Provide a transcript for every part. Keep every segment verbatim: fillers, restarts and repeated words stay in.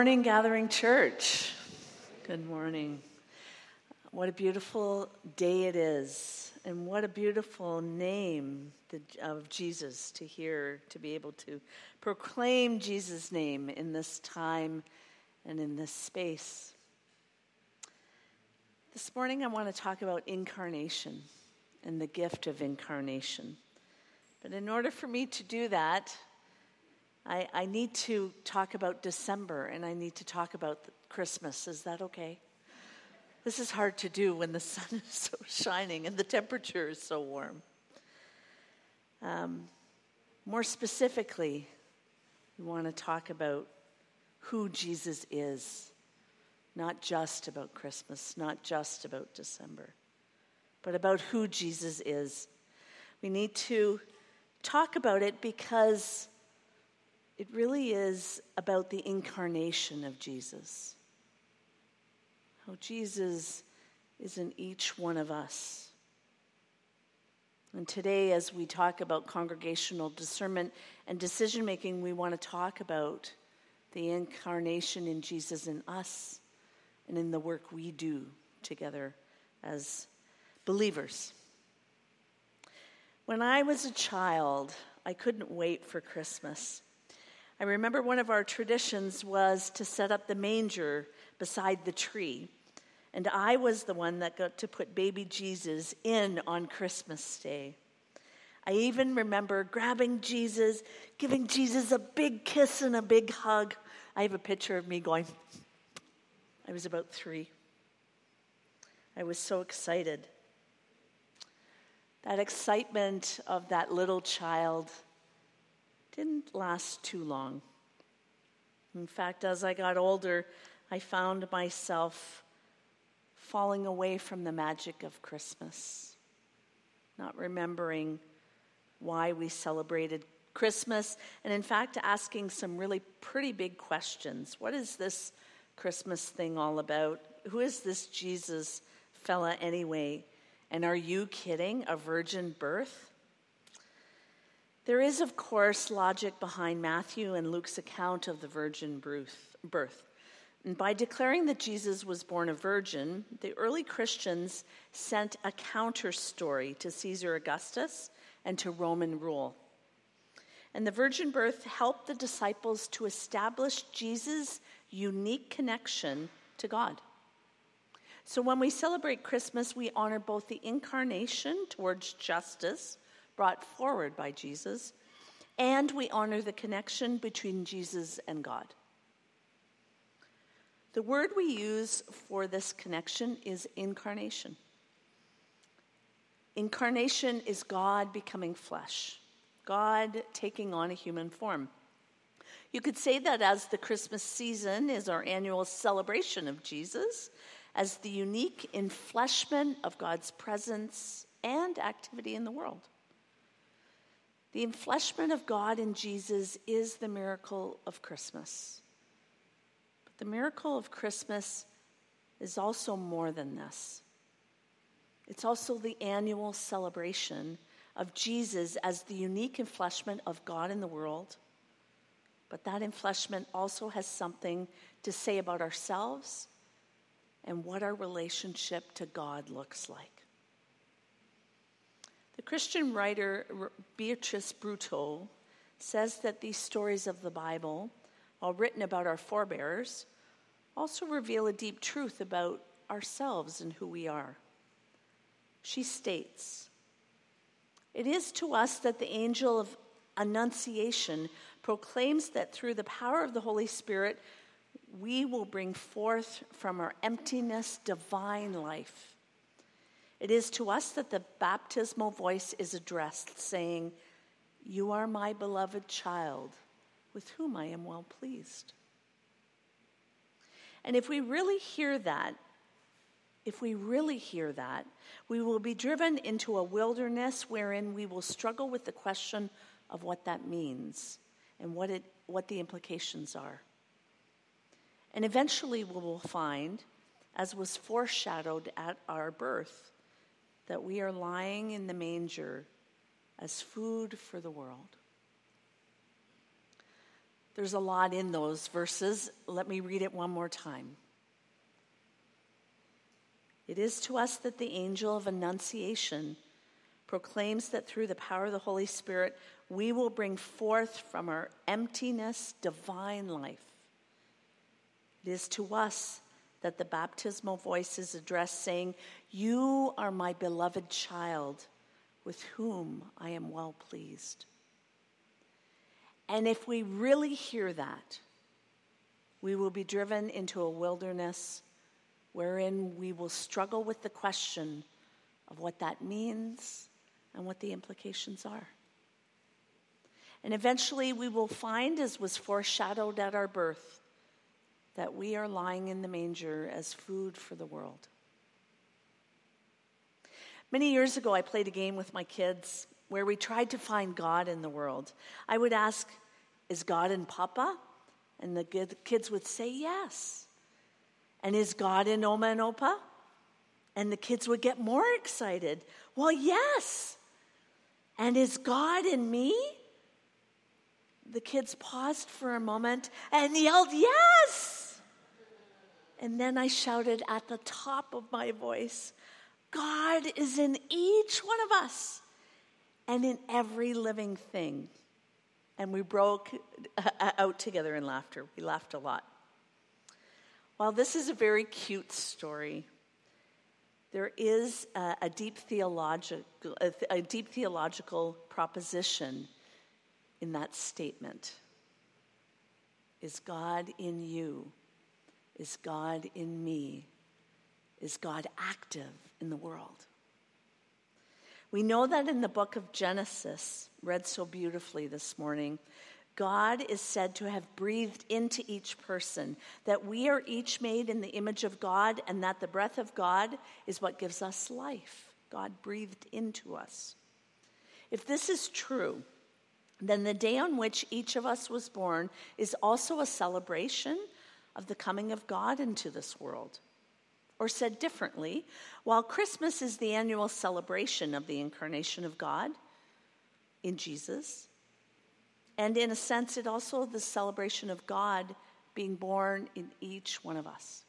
Morning, Gathering Church. Good morning. What a beautiful day it is, and what a beautiful name of Jesus to hear, to be able to proclaim Jesus' name in this time and in this space. This morning I want to talk about incarnation and the gift of incarnation. But in order for me to do that, I, I need to talk about December, and I need to talk about Christmas. Is that okay? This is hard to do when the sun is so shining and the temperature is so warm. Um, more specifically, we want to talk about who Jesus is, not just about Christmas, not just about December, but about who Jesus is. We need to talk about it because it really is about the incarnation of Jesus. How Jesus is in each one of us. And today, as we talk about congregational discernment and decision-making, we want to talk about the incarnation in Jesus in us and in the work we do together as believers. When I was a child, I couldn't wait for Christmas. I remember one of our traditions was to set up the manger beside the tree. And I was the one that got to put baby Jesus in on Christmas Day. I even remember grabbing Jesus, giving Jesus a big kiss and a big hug. I have a picture of me going, I was about three. I was so excited. That excitement of that little child didn't last too long. In fact, as I got older, I found myself falling away from the magic of Christmas, not remembering why we celebrated Christmas, and in fact, asking some really pretty big questions. What is this Christmas thing all about? Who is this Jesus fella anyway? And are you kidding? A virgin birth? There is, of course, logic behind Matthew and Luke's account of the virgin birth. And by declaring that Jesus was born a virgin, the early Christians sent a counter story to Caesar Augustus and to Roman rule. And the virgin birth helped the disciples to establish Jesus' unique connection to God. So when we celebrate Christmas, we honor both the incarnation towards justice brought forward by Jesus, and we honor the connection between Jesus and God. The word we use for this connection is incarnation. Incarnation is God becoming flesh, God taking on a human form. You could say that as the Christmas season is our annual celebration of Jesus, as the unique enfleshment of God's presence and activity in the world. The enfleshment of God in Jesus is the miracle of Christmas. But the miracle of Christmas is also more than this. It's also the annual celebration of Jesus as the unique enfleshment of God in the world. But that enfleshment also has something to say about ourselves and what our relationship to God looks like. The Christian writer Beatrice Brutto says that these stories of the Bible, while written about our forebears, also reveal a deep truth about ourselves and who we are. She states, "It is to us that the angel of Annunciation proclaims that through the power of the Holy Spirit, we will bring forth from our emptiness divine life. It is to us that the baptismal voice is addressed, saying, 'You are my beloved child, with whom I am well pleased.'" And if we really hear that, if we really hear that, we will be driven into a wilderness wherein we will struggle with the question of what that means and what it, what the implications are. And eventually we will find, as was foreshadowed at our birth, that we are lying in the manger as food for the world. There's a lot in those verses. Let me read it one more time. It is to us that the angel of Annunciation proclaims that through the power of the Holy Spirit, we will bring forth from our emptiness divine life. It is to us that the baptismal voice is addressed, saying, "You are my beloved child, with whom I am well pleased." And if we really hear that, we will be driven into a wilderness wherein we will struggle with the question of what that means and what the implications are. And eventually we will find, as was foreshadowed at our birth, that we are lying in the manger as food for the world. Many years ago, I played a game with my kids where we tried to find God in the world. I would ask, "Is God in Papa?" And the kids would say yes. "And is God in Oma and Opa?" And the kids would get more excited. "Well, yes." "And is God in me?" The kids paused for a moment and yelled, "Yes!" And then I shouted at the top of my voice, "God is in each one of us and in every living thing." And we broke out together in laughter. We laughed a lot. While this is a very cute story, there is a, a deep theological, a, a deep theological proposition in that statement. Is God in you? Is God in me? Is God active in the world? We know that in the book of Genesis, read so beautifully this morning, God is said to have breathed into each person, that we are each made in the image of God, and that the breath of God is what gives us life. God breathed into us. If this is true, then the day on which each of us was born is also a celebration of the coming of God into this world. Or said differently, while Christmas is the annual celebration of the incarnation of God in Jesus, and in a sense, it also the celebration of God being born in each one of us.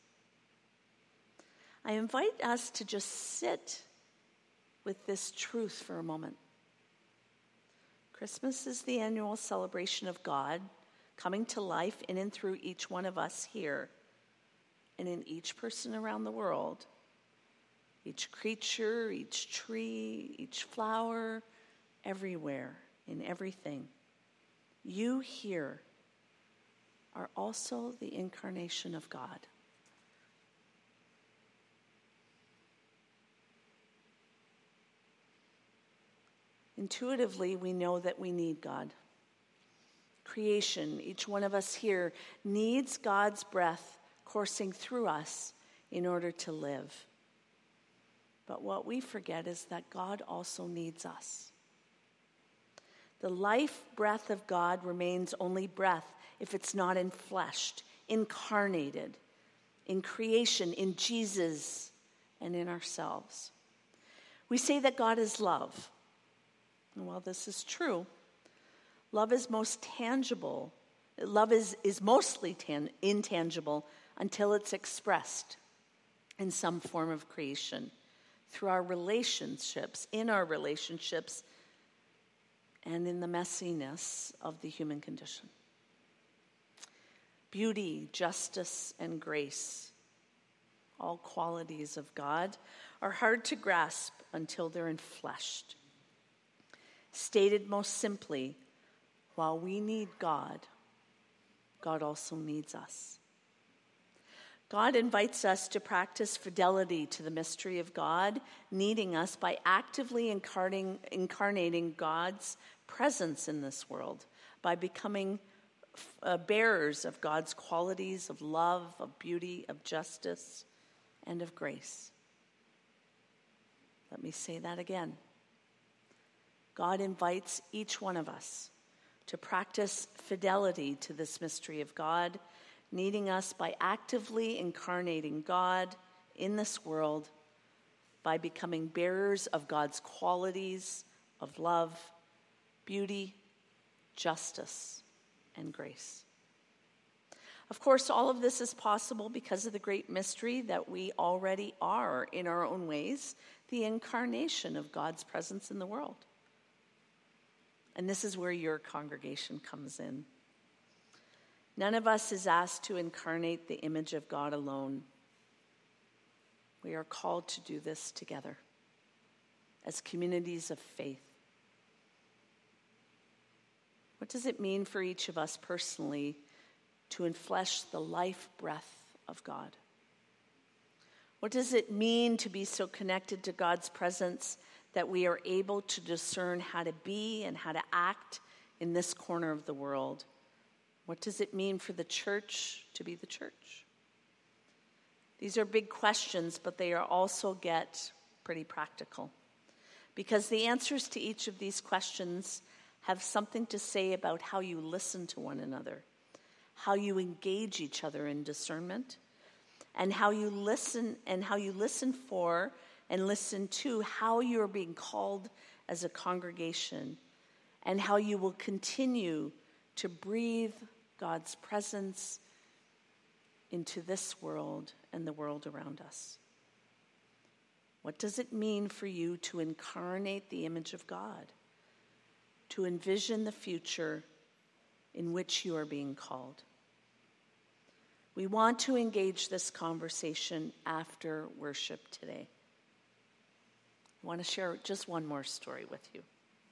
I invite us to just sit with this truth for a moment. Christmas is the annual celebration of God coming to life in and through each one of us here, and in each person around the world, each creature, each tree, each flower, everywhere, in everything. You here are also the incarnation of God. Intuitively, we know that we need God. Creation, each one of us here, needs God's breath coursing through us in order to live. But what we forget is that God also needs us. The life breath of God remains only breath if it's not enfleshed, incarnated, in creation, in Jesus, and in ourselves. We say that God is love. And while this is true, love is most tangible. Love is, is mostly tan, intangible until it's expressed in some form of creation, through our relationships, in our relationships, and in the messiness of the human condition. Beauty, justice, and grace, all qualities of God, are hard to grasp until they're enfleshed. Stated most simply, while we need God, God also needs us. God invites us to practice fidelity to the mystery of God, needing us by actively incarnating, incarnating God's presence in this world, by becoming uh, bearers of God's qualities of love, of beauty, of justice, and of grace. Let me say that again. God invites each one of us to practice fidelity to this mystery of God, needing us by actively incarnating God in this world, by becoming bearers of God's qualities of love, beauty, justice, and grace. Of course, all of this is possible because of the great mystery that we already are, in our own ways, the incarnation of God's presence in the world. And this is where your congregation comes in. None of us is asked to incarnate the image of God alone. We are called to do this together as communities of faith. What does it mean for each of us personally to enflesh the life breath of God? What does it mean to be so connected to God's presence that we are able to discern how to be and how to act in this corner of the world? What does it mean for the church to be the church? These are big questions, but they are also get pretty practical, because the answers to each of these questions have something to say about how you listen to one another, how you engage each other in discernment, and how you listen and how you listen for and listen to how you're being called as a congregation, and how you will continue to breathe God's presence into this world and the world around us. What does it mean for you to incarnate the image of God, to envision the future in which you are being called? We want to engage this conversation after worship today. I want to share just one more story with you.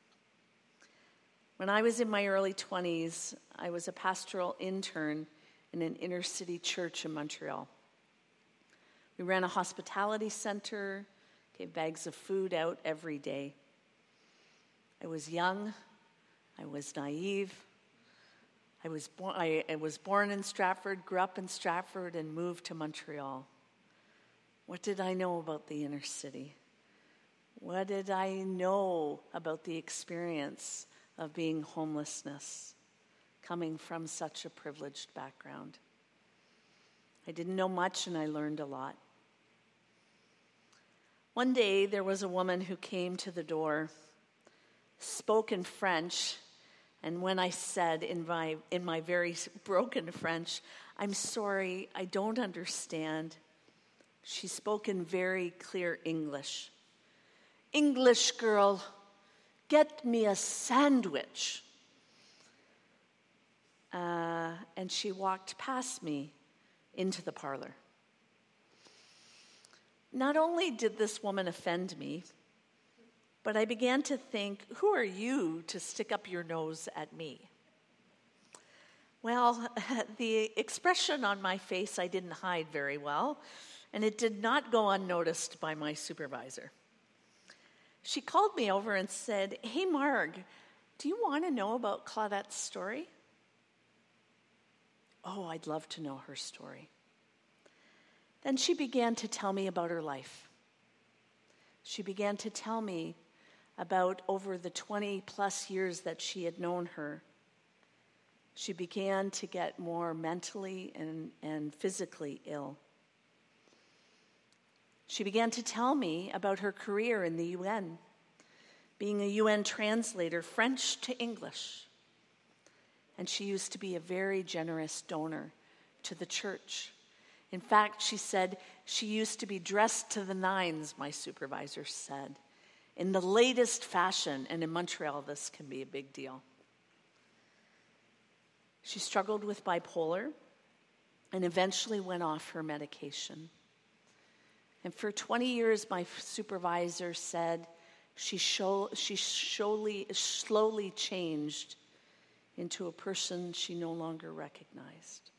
When I was in my early twenties, I was a pastoral intern in an inner city church in Montreal. We ran a hospitality center, gave bags of food out every day. I was young, I was naive. I was, born, I, I was born in Stratford, grew up in Stratford, and moved to Montreal. What did I know about the inner city? What did I know about the experience of being homelessness, coming from such a privileged background? I didn't know much, and I learned a lot. One day, there was a woman who came to the door, spoke in French, and when I said in my, in my very broken French, "I'm sorry, I don't understand," she spoke in very clear English. "English girl, get me a sandwich." Uh, and she walked past me into the parlor. Not only did this woman offend me, but I began to think, who are you to stick up your nose at me? Well, the expression on my face I didn't hide very well, and it did not go unnoticed by my supervisor. She called me over and said, "Hey, Marg, do you want to know about Claudette's story?" Oh, I'd love to know her story. Then she began to tell me about her life. She began to tell me about over the twenty plus years that she had known her. She began to get more mentally and, and physically ill. She began to tell me about her career in the U N, being a U N translator, French to English. And she used to be a very generous donor to the church. In fact, she said she used to be dressed to the nines, my supervisor said, in the latest fashion, and in Montreal, this can be a big deal. She struggled with bipolar and eventually went off her medication. And for twenty years, my supervisor said she, show, she slowly, slowly changed into a person she no longer recognized.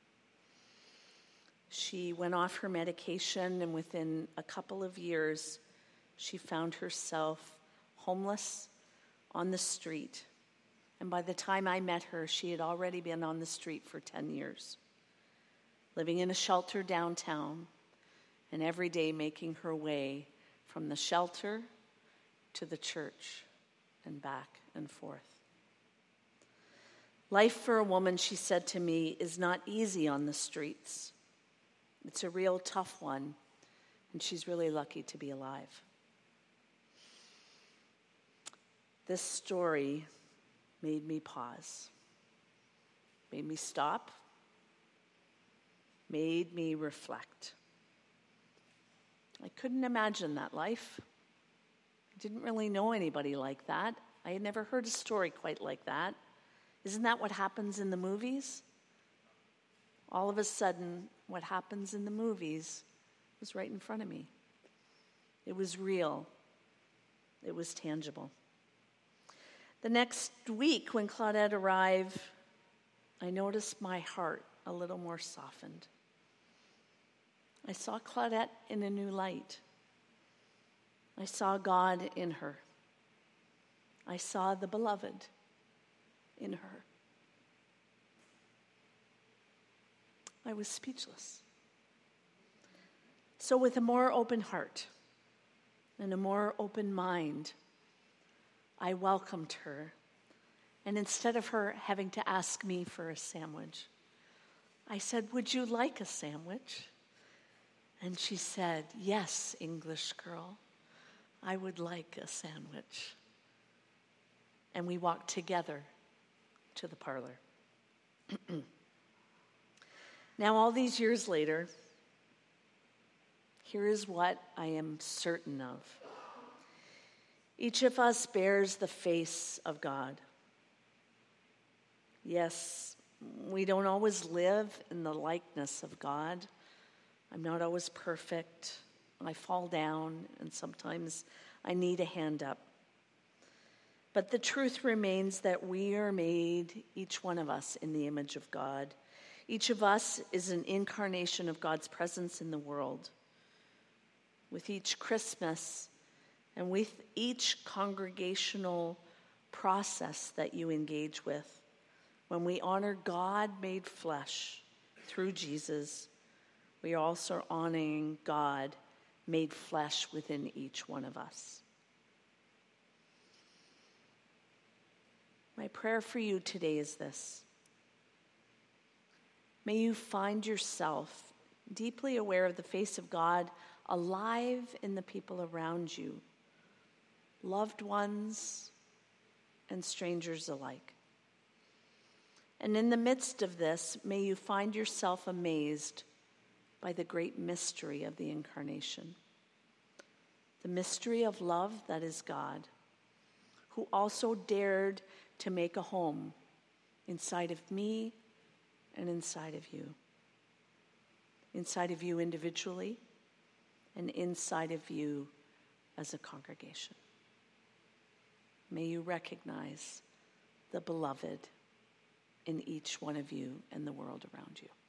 She went off her medication, and within a couple of years, she found herself homeless on the street. And by the time I met her, she had already been on the street for ten years, living in a shelter downtown, and every day making her way from the shelter to the church and back and forth. Life for a woman, she said to me, is not easy on the streets. It's a real tough one, and she's really lucky to be alive. This story made me pause, made me stop, made me reflect. I couldn't imagine that life. I didn't really know anybody like that. I had never heard a story quite like that. Isn't that what happens in the movies? All of a sudden, what happens in the movies was right in front of me. It was real. It was tangible. The next week, when Claudette arrived, I noticed my heart a little more softened. I saw Claudette in a new light. I saw God in her. I saw the beloved in her. I was speechless. So with a more open heart and a more open mind, I welcomed her. And instead of her having to ask me for a sandwich, I said, "Would you like a sandwich?" And she said, "Yes, English girl, I would like a sandwich." And we walked together to the parlor. Now, all these years later, here is what I am certain of. Each of us bears the face of God. Yes, we don't always live in the likeness of God. I'm not always perfect. I fall down, and sometimes I need a hand up. But the truth remains that we are made, each one of us, in the image of God. Each of us is an incarnation of God's presence in the world. With each Christmas and with each congregational process that you engage with, when we honor God made flesh through Jesus, we are also honoring God made flesh within each one of us. My prayer for you today is this. May you find yourself deeply aware of the face of God alive in the people around you, loved ones and strangers alike. And in the midst of this, may you find yourself amazed by the great mystery of the incarnation, the mystery of love that is God, who also dared to make a home inside of me and inside of you, inside of you individually and inside of you as a congregation. May you recognize the beloved in each one of you and the world around you.